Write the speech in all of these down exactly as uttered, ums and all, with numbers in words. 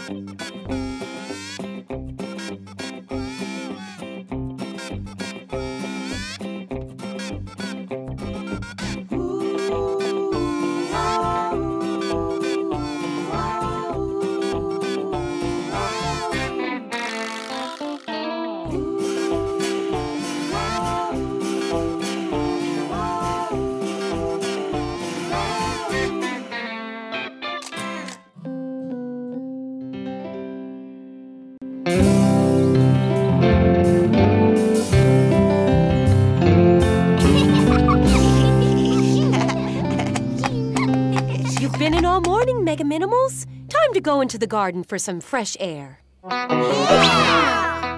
Mega Minimals, time to go into the garden for some fresh air. Yeah!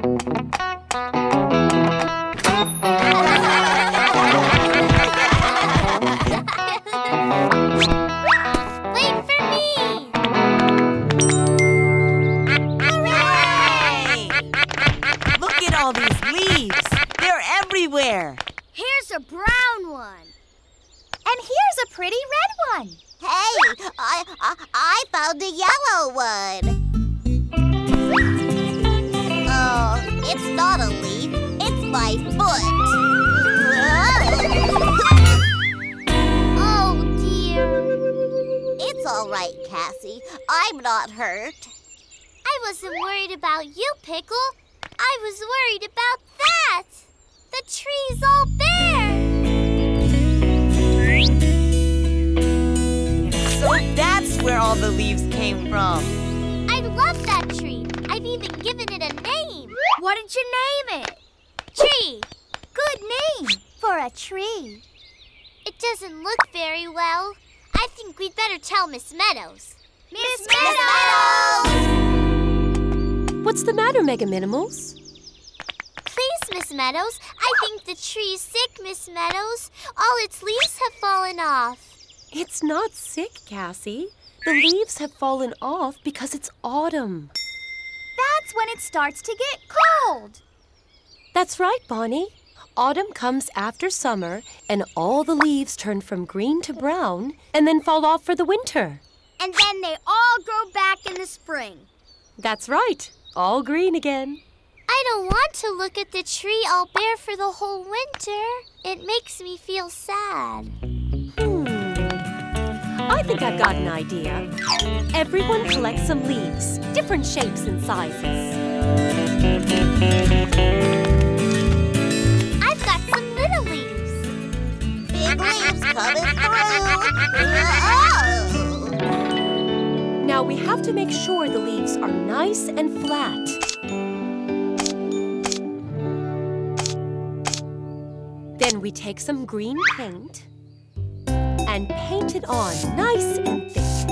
Wait for me! Hooray! Look at all these leaves. They're everywhere. Here's a brown one. And here's a pretty red one. Hey, I, I I found a yellow one. Oh, it's not a leaf. It's my foot. Oh, dear. It's all right, Cassie. I'm not hurt. I wasn't worried about you, Pickle. I was worried about that. The tree's all bare. So that's where all the leaves came from. I love that tree. I've even given it a name. What did you name it? Tree. Good name for a tree. It doesn't look very well. I think we'd better tell Miss Meadows. Miss Meadows! What's the matter, Mega Minimals? Please, Miss Meadows. I think the tree's sick, Miss Meadows. All its leaves have fallen off. It's not sick, Cassie. The leaves have fallen off because it's autumn. That's when it starts to get cold. That's right, Bonnie. Autumn comes after summer, and all the leaves turn from green to brown and then fall off for the winter. And then they all grow back in the spring. That's right. All green again. I don't want to look at the tree all bare for the whole winter. It makes me feel sad. Hmm. I think I've got an idea. Everyone collect some leaves, different shapes and sizes. I've got some little leaves. Big leaves coming through. Oh! Now we have to make sure the leaves are nice and flat. Then we take some green paint and paint it on nice and thick.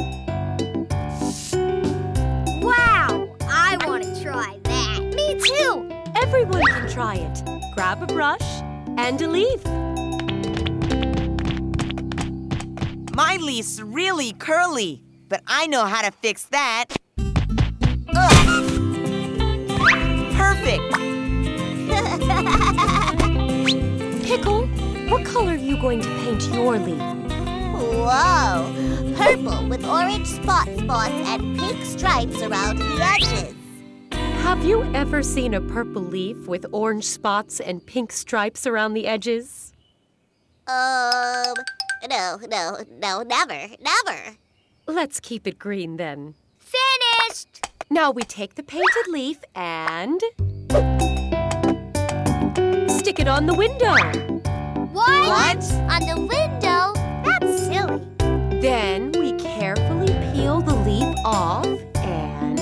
Wow! I want to try that. Me too. Everyone can try it. Grab a brush and a leaf. My leaf's really curly, but I know how to fix that. Ugh. Perfect! Pickle, what color are you going to paint your leaf? Whoa! Purple with orange spot spots and pink stripes around the edges. Have you ever seen a purple leaf with orange spots and pink stripes around the edges? Um, no, no, no, never, never. Let's keep it green then. Finished! Now we take the painted leaf and stick it on the window. What? What? On the window? That's silly. Then we carefully peel the leaf off and...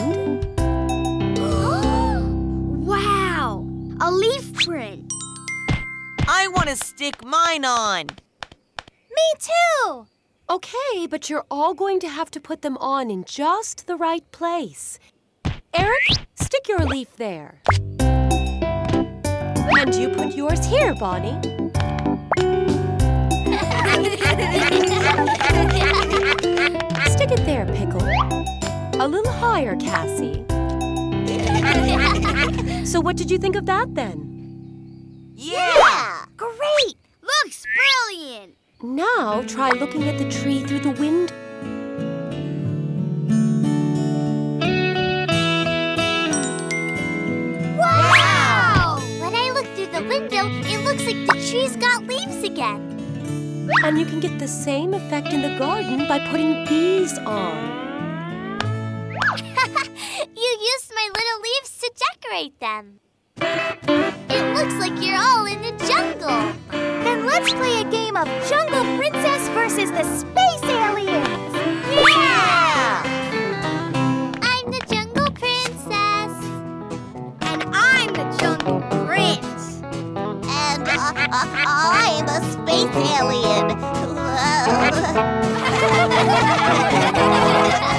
Wow! A leaf print. I want to stick mine on. Me too. Okay, but you're all going to have to put them on in just the right place. Eric, stick your leaf there. And you put yours here, Bonnie. Stick it there, Pickle. A little higher, Cassie. So what did you think of that then? Yeah! Great. Looks brilliant. Now try looking at the tree through the window. And you can get the same effect in the garden by putting these on. You used my little leaves to decorate them. It looks like you're all in the jungle. Then let's play a game of Jungle Princess versus the Space Aliens. Yeah! I'm the Jungle Princess. And I'm the Jungle Prince. And uh, uh, I'm a space alien. Whoa.